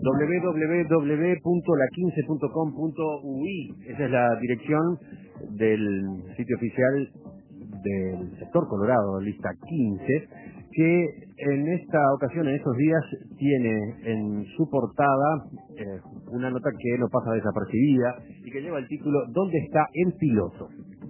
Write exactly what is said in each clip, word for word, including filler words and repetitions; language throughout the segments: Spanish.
doble u doble u doble u punto la quince punto com punto u i. Esa es la dirección del sitio oficial del sector Colorado, lista quince, que en esta ocasión, en estos días, tiene en su portada eh, una nota que no pasa desapercibida y que lleva el título ¿Dónde está el piloto?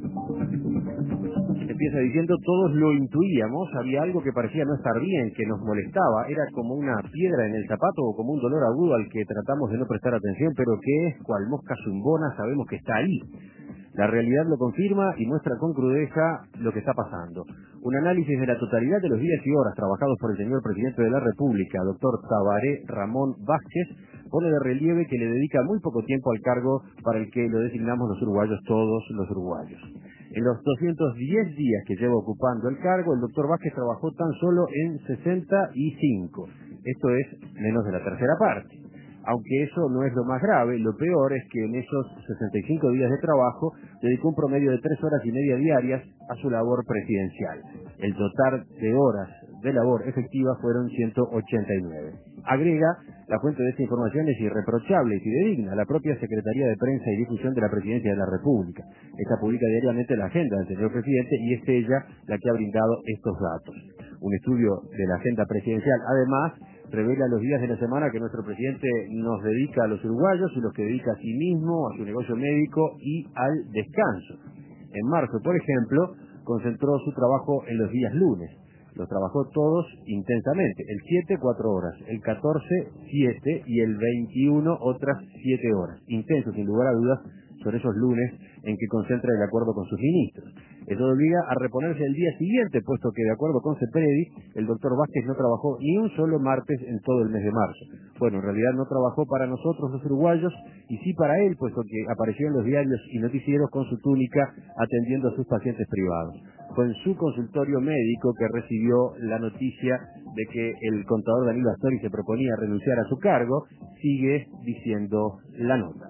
Empieza diciendo: todos lo intuíamos, había algo que parecía no estar bien, que nos molestaba, era como una piedra en el zapato o como un dolor agudo al que tratamos de no prestar atención, pero que es cual mosca zumbona, sabemos que está ahí. La realidad lo confirma y muestra con crudeza lo que está pasando. Un análisis de la totalidad de los días y horas trabajados por el señor presidente de la República, doctor Tabaré Ramón Vázquez, pone de relieve que le dedica muy poco tiempo al cargo para el que lo designamos los uruguayos, todos los uruguayos. En los doscientos diez días que lleva ocupando el cargo, el doctor Vázquez trabajó tan solo en sesenta y cinco. Esto es menos de la tercera parte. Aunque eso no es lo más grave, lo peor es que en esos sesenta y cinco días de trabajo dedicó un promedio de tres horas y media diarias a su labor presidencial. El total de horas de labor efectiva fueron ciento ochenta y nueve. Agrega: la fuente de esta información es irreprochable y fidedigna, la propia Secretaría de Prensa y Difusión de la Presidencia de la República. Esta publica diariamente la agenda del señor presidente y es ella la que ha brindado estos datos. Un estudio de la agenda presidencial, además, revela los días de la semana que nuestro presidente nos dedica a los uruguayos y los que dedica a sí mismo, a su negocio médico y al descanso. En marzo, por ejemplo, concentró su trabajo en los días lunes. Los trabajó todos intensamente. El siete, cuatro horas. El catorce, siete. Y el veintiuno, otras siete horas. Intenso, sin lugar a dudas, son esos lunes en que concentra el acuerdo con sus ministros. Eso obliga a reponerse el día siguiente, puesto que, de acuerdo con CEPREDI, el doctor Vázquez no trabajó ni un solo martes en todo el mes de marzo. Bueno, en realidad no trabajó para nosotros los uruguayos, y sí para él, puesto que apareció en los diarios y noticieros con su túnica atendiendo a sus pacientes privados. Fue en su consultorio médico que recibió la noticia de que el contador Danilo Astori se proponía renunciar a su cargo, sigue diciendo la nota.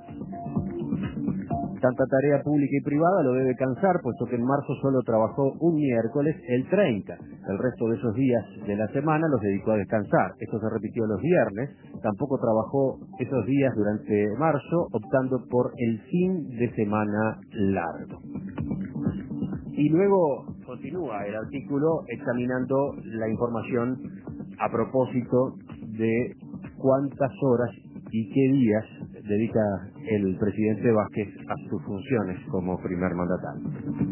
Tanta tarea pública y privada lo debe cansar, puesto que en marzo solo trabajó un miércoles, el treinta. El resto de esos días de la semana los dedicó a descansar. Esto se repitió los viernes. Tampoco trabajó esos días durante marzo, optando por el fin de semana largo. Y luego continúa el artículo examinando la información a propósito de cuántas horas y qué días dedica el presidente Vázquez a sus funciones como primer mandatario.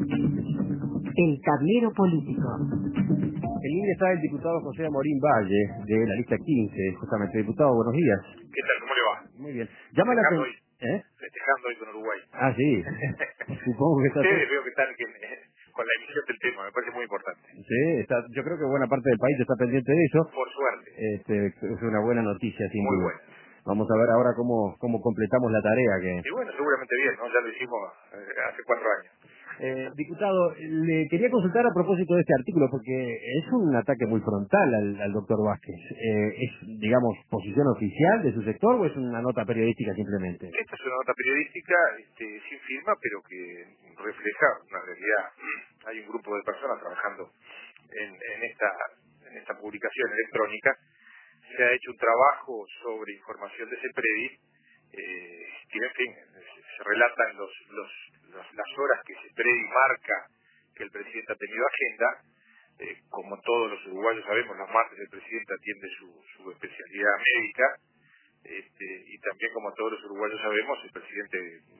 El tablero político. En línea está el diputado José Amorín Valle, de la lista quince. Justamente, diputado, buenos días. ¿Qué tal? ¿Cómo le va? Muy bien. Llama la Festejando atención. hoy, ¿Eh? festejando hoy con Uruguay. Ah, sí. Supongo que está todo... Ustedes veo que están que, eh, con la emisión del tema, me parece muy importante. Sí, está, yo creo que buena parte del país está pendiente de eso. Por suerte. Este, es una buena noticia, sin Muy duda. buena. Vamos a ver ahora cómo, cómo completamos la tarea que... Y bueno, seguramente bien, ¿no? Ya lo hicimos eh, hace cuatro años. Eh, diputado, le quería consultar a propósito de este artículo, porque es un ataque muy frontal al, al doctor Vázquez. Eh, ¿Es, digamos, posición oficial de su sector o es una nota periodística simplemente? Esta es una nota periodística este, sin firma, pero que refleja una realidad. Hay un grupo de personas trabajando en, en, esta, en esta publicación electrónica. Se ha hecho un trabajo sobre información de CEPREDI, eh, que en fin, se relatan los, los, los, las horas que CEPREDI marca que el presidente ha tenido agenda. Eh, como todos los uruguayos sabemos, los martes el presidente atiende su, su especialidad médica, este, y también como todos los uruguayos sabemos, el presidente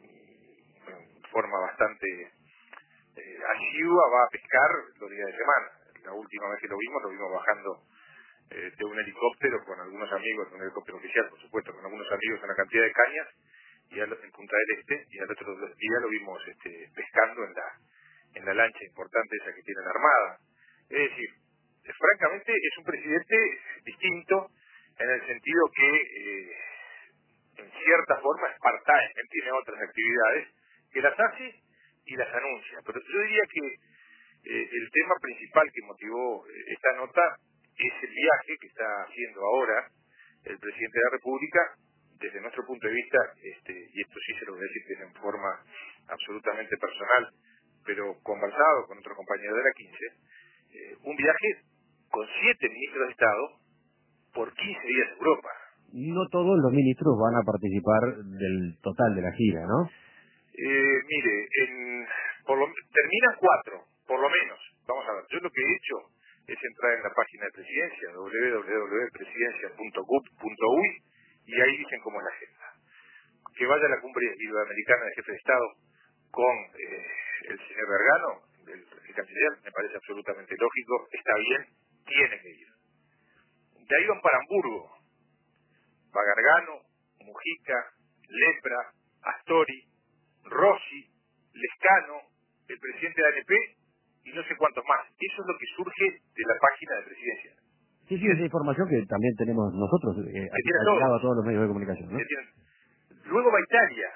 en forma bastante eh, asidua va a pescar los días de semana. La última vez que lo vimos, lo vimos bajando eh, de un helicóptero con algunos amigos, un helicóptero oficial, por supuesto, con algunos amigos, una cantidad de cañas, y al, en Punta del Este, y al otro día lo vimos este, pescando en la en la lancha importante esa que tienen armada. Es decir, eh, francamente es un presidente distinto en el sentido que eh, en cierta forma es part-time, él tiene otras actividades que las hace y las anuncia, pero yo diría que eh, el tema principal que motivó eh, esta nota es el viaje que está haciendo ahora el presidente de la República. Desde nuestro punto de vista, este, y esto sí se lo voy a decir que es en forma absolutamente personal, pero conversado con otro compañero de la quince, eh, un viaje con siete ministros de Estado por quince días a Europa. no todos los ministros van a participar del total de la gira, ¿no? Eh, mire, en, por lo, terminan cuatro, por lo menos. Vamos a ver, yo lo que he hecho es entrar en la página de Presidencia, doble u doble u doble u punto presidencia punto gov punto uy, y ahí dicen cómo es la agenda. Que vaya a la cumbre iberoamericana de jefe de Estado con eh, el señor Gargano, el, el canciller, me parece absolutamente lógico, está bien, tiene que ir. De ahí van para Hamburgo, va Gargano, Mujica, Lepra, Astori, Rossi, Lescano, el presidente de A N P y no sé cuántos más. Eso es lo que surge de la página de Presidencia. Sí, sí, esa información que también tenemos nosotros, eh, Se tiene todo. llegado a todos los medios de comunicación, ¿no? Se tiene. Luego va a Italia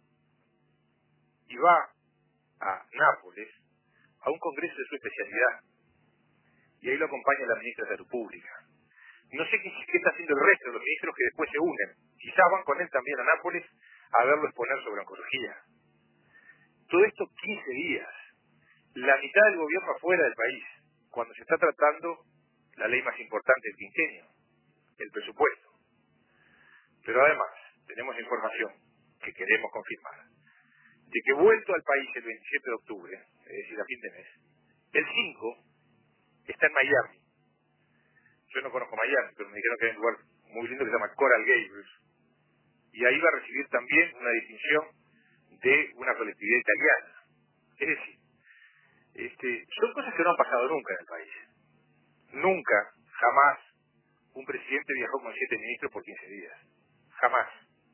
y va a Nápoles a un congreso de su especialidad y ahí lo acompaña la ministra de Salud Pública. No sé qué, qué está haciendo el resto de los ministros que después se unen. Quizás van con él también a Nápoles a verlo exponer sobre oncología. Todo esto quince días. La mitad del gobierno afuera del país, cuando se está tratando la ley más importante del quinquenio, el presupuesto. Pero además, tenemos información que queremos confirmar, de que vuelto al país el veintisiete de octubre, es decir, a fin de mes, el cinco está en Miami. Yo no conozco Miami, pero me dijeron que hay un lugar muy lindo que se llama Coral Gables, y ahí va a recibir también una distinción de una colectividad italiana. Es decir, este, son cosas que no han pasado nunca en el país. Nunca, jamás, un presidente viajó con siete ministros por quince días. Jamás.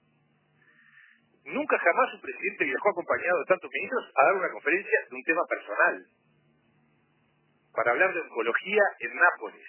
Nunca jamás un presidente viajó acompañado de tantos ministros a dar una conferencia de un tema personal, para hablar de oncología en Nápoles,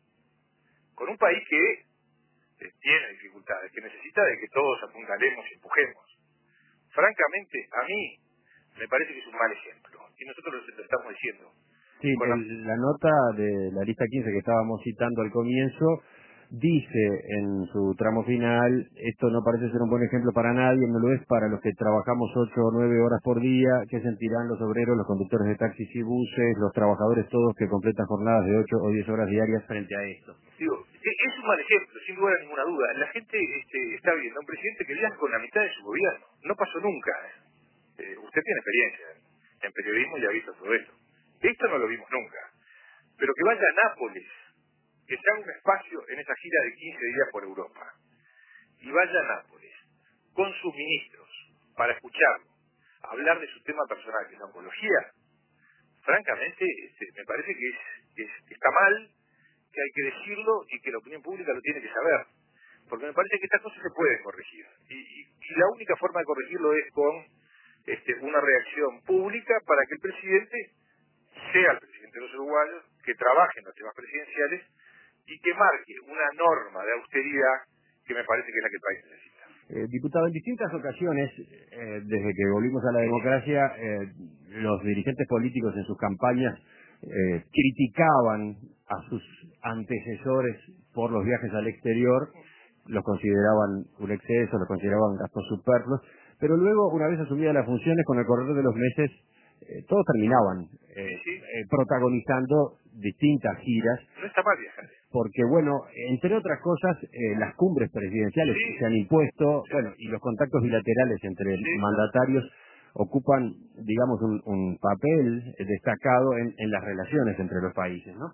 con un país que eh, tiene dificultades, que necesita de que todos apuntalemos y empujemos. Francamente, a mí me parece que es un mal ejemplo, y nosotros lo estamos diciendo. Sí, Con la... el, la nota de la lista quince que estábamos citando al comienzo dice en su tramo final, esto no parece ser un buen ejemplo para nadie, no lo es para los que trabajamos ocho o nueve horas por día, que sentirán los obreros, los conductores de taxis y buses, los trabajadores todos que completan jornadas de ocho o diez horas diarias frente a esto. Digo, es un mal ejemplo, sin lugar a ninguna duda. La gente este, está viendo a un presidente que viaja con la mitad de su gobierno. No pasó nunca. Eh, usted tiene experiencia en periodismo y ha visto todo esto. Esto no lo vimos nunca. Pero que vaya a Nápoles, que se haga un espacio en esa gira de quince días por Europa, y vaya a Nápoles con sus ministros para escucharlo, hablar de su tema personal, que es la oncología, francamente este, me parece que es, es, está mal, que hay que decirlo y que la opinión pública lo tiene que saber. Porque me parece que estas cosas se pueden corregir. Y, y, y la única forma de corregirlo es con este, una reacción pública para que el presidente sea el presidente de los uruguayos, que trabaje en los temas presidenciales y que marque una norma de austeridad que me parece que es la que el país necesita. Eh, diputado, en distintas ocasiones, eh, desde que volvimos a la democracia, eh, los dirigentes políticos en sus campañas eh, criticaban a sus antecesores por los viajes al exterior, los consideraban un exceso, los consideraban gastos superfluos, pero luego, una vez asumidas las funciones, con el correr de los meses, eh, todos terminaban eh, Sí, sí. eh, protagonizando distintas giras. No está mal viajar. Porque, bueno, entre otras cosas, eh, las cumbres presidenciales Sí. que se han impuesto, Sí. bueno, y los contactos bilaterales entre Sí. mandatarios ocupan, digamos, un, un papel destacado en, en las relaciones entre los países, ¿no?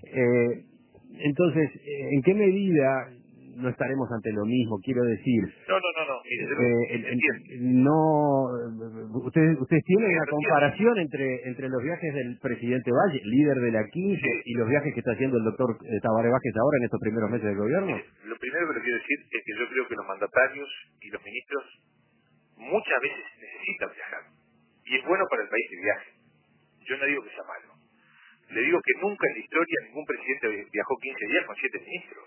Eh, entonces, eh, ¿en qué medida no estaremos ante lo mismo? Quiero decir, No, no, no, no. Mire, yo eh, el- entiendo. el- no, ustedes ustedes tienen una Entiendo, comparación entre entre los viajes del presidente Valle, líder de la quince, Sí. y los viajes que está haciendo el doctor eh, Tabaré Vázquez ahora en estos primeros meses del gobierno. Mire, lo primero que le quiero decir es que yo creo que los mandatarios y los ministros muchas veces necesitan viajar. Y es bueno para el país que viaje. Yo no digo que sea malo. Le digo que nunca en la historia ningún presidente viajó quince días con siete ministros.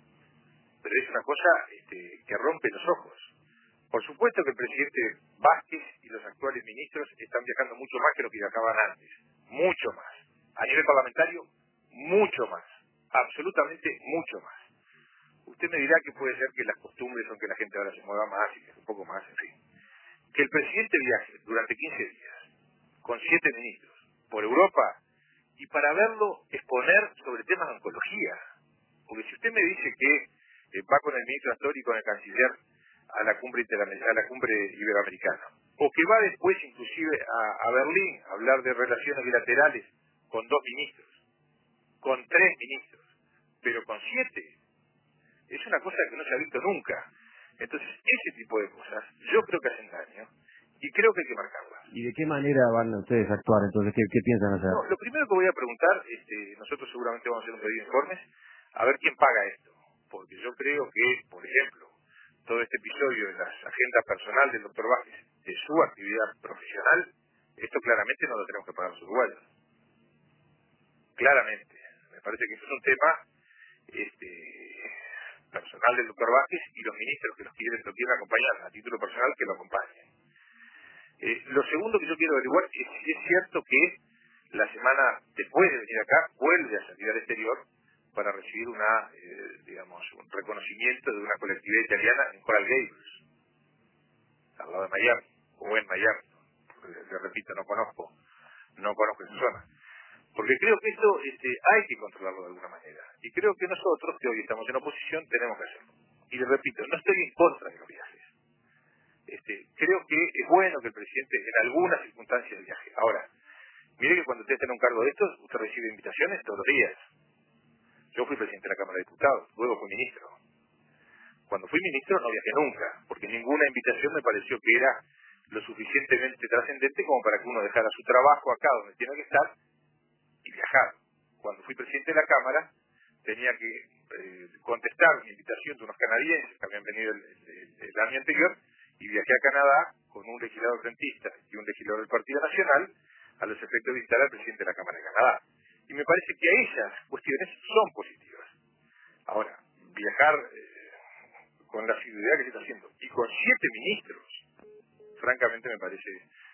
Pero es una cosa este, que rompe los ojos. Por supuesto que el presidente Vázquez y los actuales ministros están viajando mucho más que lo que viajaban antes. Mucho más. A nivel parlamentario, mucho más. Absolutamente mucho más. Usted me dirá que puede ser que las costumbres son que la gente ahora se mueva más y que un poco más, en fin. Que el presidente viaje durante quince días con siete ministros por Europa y para verlo exponer sobre temas de oncología. Porque si usted me dice que eh, va con el ministro Astor y con el canciller a la cumbre a la cumbre iberoamericana, o que va después inclusive a, a Berlín a hablar de relaciones bilaterales con dos ministros, con tres ministros, pero con siete, es una cosa que no se ha visto nunca. Entonces, ese tipo de cosas yo creo que hacen daño y creo que hay que marcarlas. ¿Y de qué manera van ustedes a actuar entonces? ¿Qué, qué piensan hacer? No, lo primero que voy a preguntar, este, nosotros seguramente vamos a hacer un pedido de informes, a ver quién paga esto, porque yo creo que, por ejemplo, todo este episodio de la agenda personal del doctor Vázquez, de su actividad profesional, esto claramente no lo tenemos que pagar los uruguayos. Claramente. Me parece que eso es un tema este, personal del doctor Vázquez y los ministros que los quieren, lo quieren acompañar a título personal, que lo acompañen. Eh, lo segundo que yo quiero averiguar es si es cierto que la semana después de venir acá vuelve a salir al exterior para recibir una, eh, digamos, un reconocimiento de una colectividad italiana en Coral Gables, al lado de Miami, o en Miami. Le, le repito, no conozco, no conozco esa zona. Porque creo que esto este, hay que controlarlo de alguna manera. Y creo que nosotros, que hoy estamos en oposición, tenemos que hacerlo. Y le repito, no estoy en contra de los viajes. Este, creo que es bueno que el presidente en algunas circunstancias viaje. Ahora, mire que cuando usted está en un cargo de estos, usted recibe invitaciones todos los días. Yo fui presidente de la Cámara de Diputados, luego fui ministro. Cuando fui ministro no viajé nunca, porque ninguna invitación me pareció que era lo suficientemente trascendente como para que uno dejara su trabajo acá donde tiene que estar y viajar. Cuando fui presidente de la Cámara, tenía que eh, contestar una invitación de unos canadienses que habían venido el, el, el año anterior, y viajé a Canadá con un legislador rentista y un legislador del Partido Nacional a los efectos de visitar al presidente de la Cámara de Canadá. Y me parece que a esas cuestiones son positivas. Ahora, viajar eh, con la asiduidad que se está haciendo y con siete ministros, francamente me parece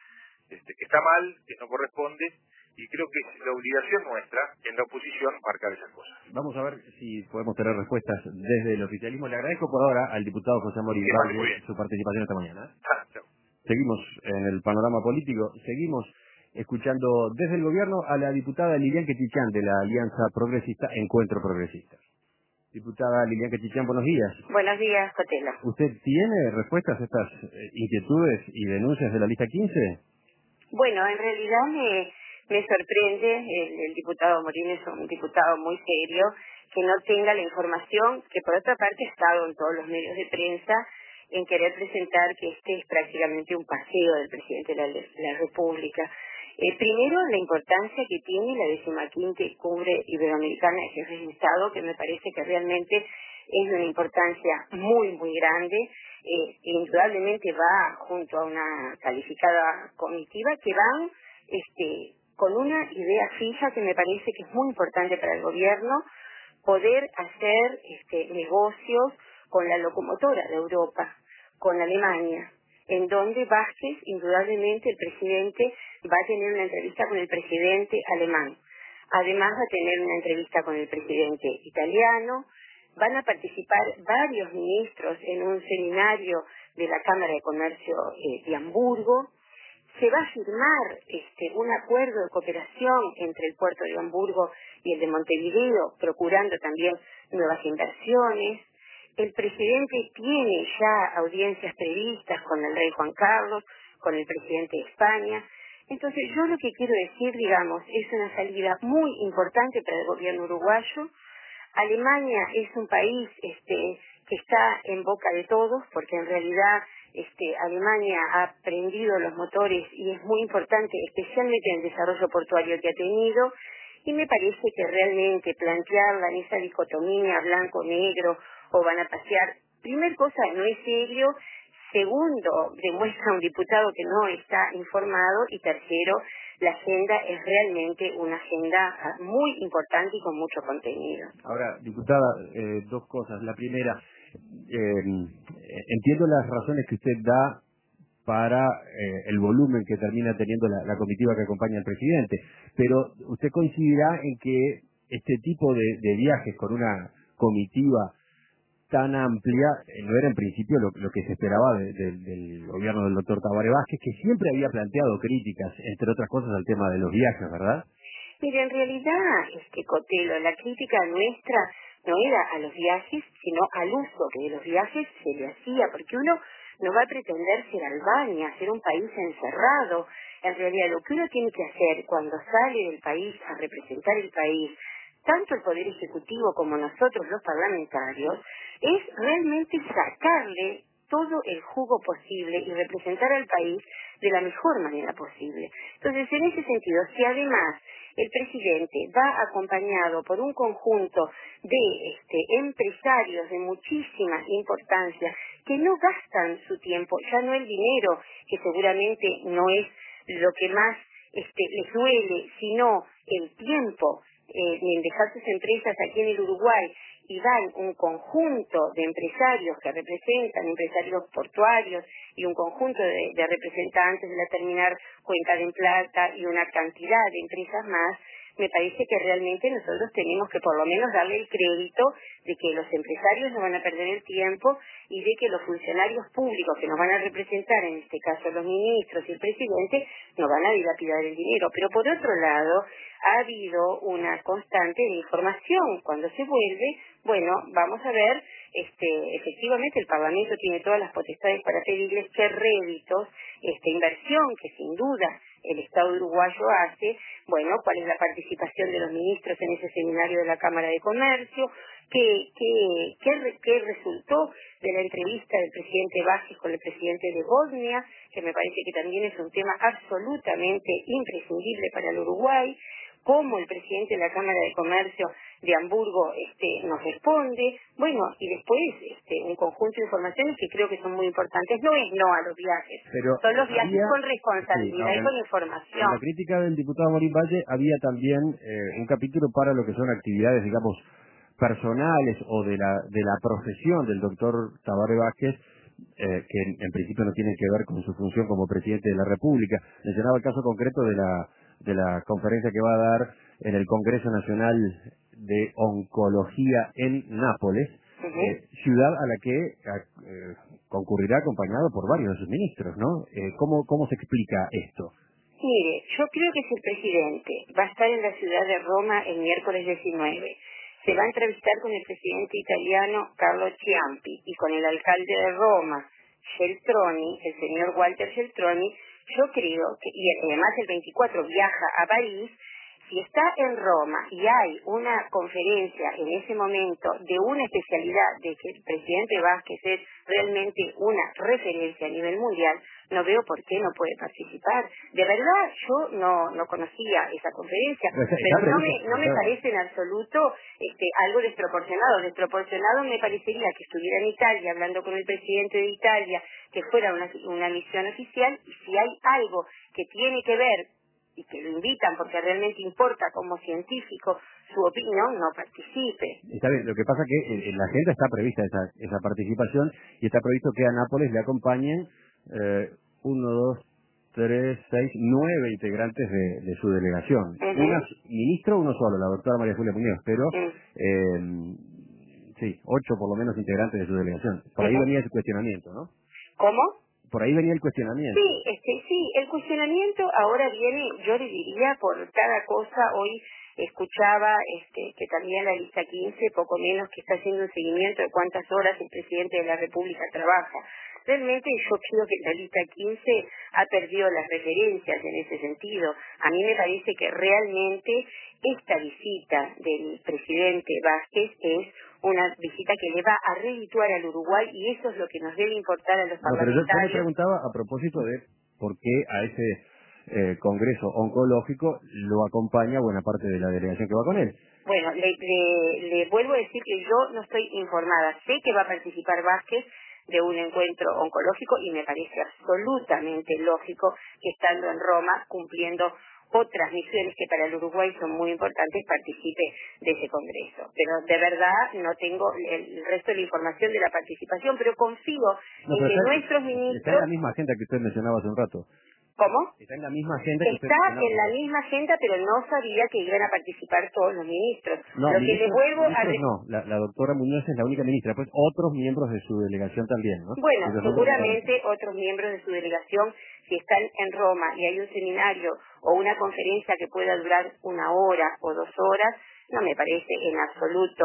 este, que está mal, que no corresponde, y creo que es la obligación nuestra en la oposición marcar esas cosas. Vamos a ver si podemos tener respuestas desde el oficialismo. Le agradezco por ahora al diputado José Morín Vale, su participación esta mañana. Ah, chao. Seguimos en el panorama político, seguimos escuchando desde el gobierno a la diputada Lilian Quechichán de la Alianza Progresista Encuentro Progresista. Diputada Lilian Quechichán, buenos días. Buenos días, Cotelo. ¿Usted tiene respuestas a estas eh, inquietudes y denuncias de la lista quince? Bueno, en realidad me, me sorprende, el, el diputado Morín es un diputado muy serio, que no tenga la información, que por otra parte ha estado en todos los medios de prensa, en querer presentar que este es prácticamente un paseo del presidente de la, la República. Eh, primero, la importancia que tiene la decimaquinta Cumbre Iberoamericana de Jefes de Estado, que me parece que realmente es de una importancia muy, muy grande. Eh, indudablemente va junto a una calificada comitiva que van este, con una idea fija que me parece que es muy importante para el gobierno, poder hacer este, negocios con la locomotora de Europa, con Alemania, en donde Vázquez, indudablemente el presidente, va a tener una entrevista con el presidente alemán. Además va a tener una entrevista con el presidente italiano. Van a participar varios ministros en un seminario de la Cámara de Comercio eh, de Hamburgo. Se va a firmar este, un acuerdo de cooperación entre el puerto de Hamburgo y el de Montevideo, procurando también nuevas inversiones. El presidente tiene ya audiencias previstas con el rey Juan Carlos, con el presidente de España. Entonces yo lo que quiero decir, digamos, es una salida muy importante para el gobierno uruguayo. Alemania es un país este, que está en boca de todos, porque en realidad este, Alemania ha prendido los motores y es muy importante, especialmente en el desarrollo portuario que ha tenido, y me parece que realmente plantearla en esa dicotomía blanco-negro o van a pasear, primer cosa, no es serio. Segundo, demuestra un diputado que no está informado. Y tercero, la agenda es realmente una agenda muy importante y con mucho contenido. Ahora, diputada, eh, dos cosas. La primera, eh, entiendo las razones que usted da para eh, el volumen que termina teniendo la, la comitiva que acompaña al presidente, pero usted coincidirá en que este tipo de, de viajes con una comitiva tan amplia, eh, no era en principio lo, lo que se esperaba de, de, del gobierno del doctor Tabaré Vázquez, que siempre había planteado críticas, entre otras cosas, al tema de los viajes, ¿verdad? Mire, en realidad, este Cotelo, la crítica nuestra no era a los viajes, sino al uso que de los viajes se le hacía, porque uno no va a pretender ser Albania, ser un país encerrado. En realidad lo que uno tiene que hacer cuando sale del país a representar el país, tanto el Poder Ejecutivo como nosotros los parlamentarios, es realmente sacarle todo el jugo posible y representar al país de la mejor manera posible. Entonces, en ese sentido, si además el presidente va acompañado por un conjunto de este, empresarios de muchísima importancia que no gastan su tiempo, ya no el dinero, que seguramente no es lo que más este, les duele, sino el tiempo eh, en dejar sus empresas aquí en el Uruguay, y van un conjunto de empresarios que representan, empresarios portuarios y un conjunto de, de representantes de la terminal Cuenca de Plata y una cantidad de empresas más, me parece que realmente nosotros tenemos que por lo menos darle el crédito de que los empresarios no van a perder el tiempo y de que los funcionarios públicos que nos van a representar, en este caso los ministros y el presidente, no van a dilapidar el dinero. Pero por otro lado, ha habido una constante de información. Cuando se vuelve, bueno, vamos a ver, este, efectivamente el Parlamento tiene todas las potestades para pedirles qué réditos, esta inversión que sin duda el Estado uruguayo hace, bueno, cuál es la participación de los ministros en ese seminario de la Cámara de Comercio, qué, qué, qué, qué resultó de la entrevista del presidente Vázquez con el presidente de Bosnia, que me parece que también es un tema absolutamente imprescindible para el Uruguay, cómo el presidente de la Cámara de Comercio de Hamburgo este, nos responde, bueno, y después este, un conjunto de informaciones que creo que son muy importantes. No es no a los viajes, Pero son los viajes había, con sí, responsabilidad no, y en, con en información. la crítica del diputado Morín Valle había también eh, un capítulo para lo que son actividades, digamos, personales o de la de la profesión del doctor Tabaré Vázquez, eh, que en, en principio no tienen que ver con su función como presidente de la República. Mencionaba el caso concreto de la de la conferencia que va a dar en el Congreso Nacional de Oncología en Nápoles, Uh-huh. eh, ciudad a la que eh, concurrirá acompañado por varios de sus ministros, ¿no? Eh, ¿cómo, ¿Cómo se explica esto? Mire, yo creo que si el presidente va a estar en la ciudad de Roma el miércoles diecinueve, se va a entrevistar con el presidente italiano Carlo Ciampi y con el alcalde de Roma, Geltroni, el señor Walter Geltroni, yo creo que, y además el veinticuatro viaja a París, si está en Roma y hay una conferencia en ese momento de una especialidad de que el presidente Vázquez es realmente una referencia a nivel mundial, no veo por qué no puede participar. De verdad, yo no no conocía esa conferencia, Pero está, pero está no previsto, me no me está... parece en absoluto este, algo desproporcionado. Desproporcionado me parecería que estuviera en Italia hablando con el presidente de Italia, que fuera una, una misión oficial, y si hay algo que tiene que ver y que lo invitan porque realmente importa como científico su opinión, no participe. Está bien, lo que pasa que en, en la agenda está prevista esa, esa participación y está previsto que a Nápoles le acompañen eh, uno, dos, tres, seis, nueve integrantes de, de su delegación. Uh-huh. Una ministro, uno solo, la doctora María Julia Muñoz, pero Uh-huh. eh, sí, ocho por lo menos integrantes de su delegación. Por ahí Uh-huh. venía ese cuestionamiento, ¿no? ¿Cómo? Por ahí venía el cuestionamiento. Sí, este, sí, el cuestionamiento ahora viene, yo le diría, por cada cosa. Hoy escuchaba este, que también la lista quince, poco menos, que está haciendo un seguimiento de cuántas horas el presidente de la República trabaja. Realmente yo creo que la lista quince ha perdido las referencias en ese sentido. A mí me parece que realmente esta visita del presidente Vázquez es una visita que le va a redituar al Uruguay, y eso es lo que nos debe importar a los No, pero yo, yo me parlamentarios. preguntaba a propósito de por qué a ese eh, congreso oncológico lo acompaña buena parte de la delegación que va con él. Bueno, le, le, le vuelvo a decir que yo no estoy informada. Sé que va a participar Vázquez de un encuentro oncológico y me parece absolutamente lógico que estando en Roma, cumpliendo otras misiones que para el Uruguay son muy importantes, participe de ese congreso. Pero de verdad no tengo el, el resto de la información de la participación, pero confío No, en pero que está, nuestros está en ministros... la misma agenda que usted mencionaba hace un rato. ¿Cómo? Está en la misma agenda que usted Está mencionaba. en la misma agenda, pero no sabía que iban a participar todos los ministros. No, Lo que les ministros, vuelvo a... ministros re- no. La, la doctora Muñoz es la única ministra. Pues otros miembros de su delegación también, ¿no? Bueno, Esos otros seguramente otros miembros de su delegación, si están en Roma y hay un seminario o una conferencia que pueda durar una hora o dos horas, no me parece en absoluto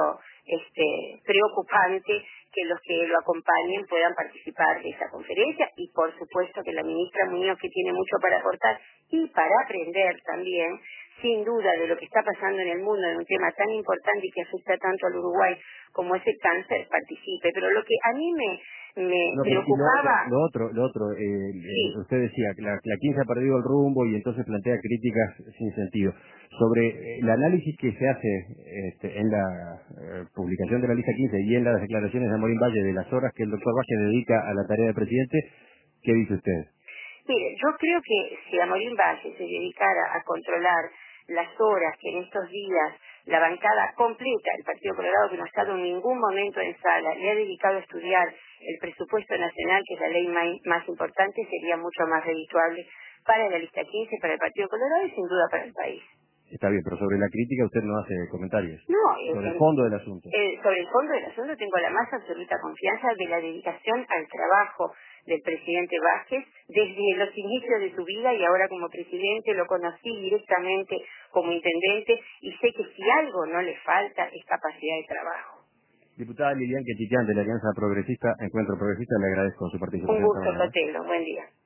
este, preocupante que los que lo acompañen puedan participar de esa conferencia y por supuesto que la ministra Muñoz, que tiene mucho para aportar y para aprender también, sin duda, de lo que está pasando en el mundo, en un tema tan importante y que afecta tanto al Uruguay como es el cáncer, participe. Pero lo que a mí me, me No, pero y preocupaba... lo, lo otro, lo otro, eh, Sí. eh, usted decía que la, la quince ha perdido el rumbo y entonces plantea críticas sin sentido. Sobre eh, el análisis que se hace este, en la eh, publicación de la lista quince y en las declaraciones de Amorín Valle de las horas que el doctor Valle dedica a la tarea de presidente, ¿qué dice usted? Mire, yo creo que si Amorín Valle se dedicara a controlar las horas que en estos días la bancada completa del Partido Colorado, que no ha estado en ningún momento en sala, le ha dedicado a estudiar el presupuesto nacional, que es la ley más, más importante, sería mucho más redituable para la lista quince, para el Partido Colorado y sin duda para el país. Está bien, pero sobre la crítica usted no hace comentarios. No, Sobre en, el fondo del asunto. eh, sobre el fondo del asunto tengo la más absoluta confianza de la dedicación al trabajo del presidente Vázquez desde los inicios de su vida y ahora como presidente lo conocí directamente como intendente y sé que si algo no le falta es capacidad de trabajo. Diputada Lilian Quetiquian de la Alianza Progresista, Encuentro Progresista, le agradezco su Un participación esta gusto, mañana. Sotelo. Buen día.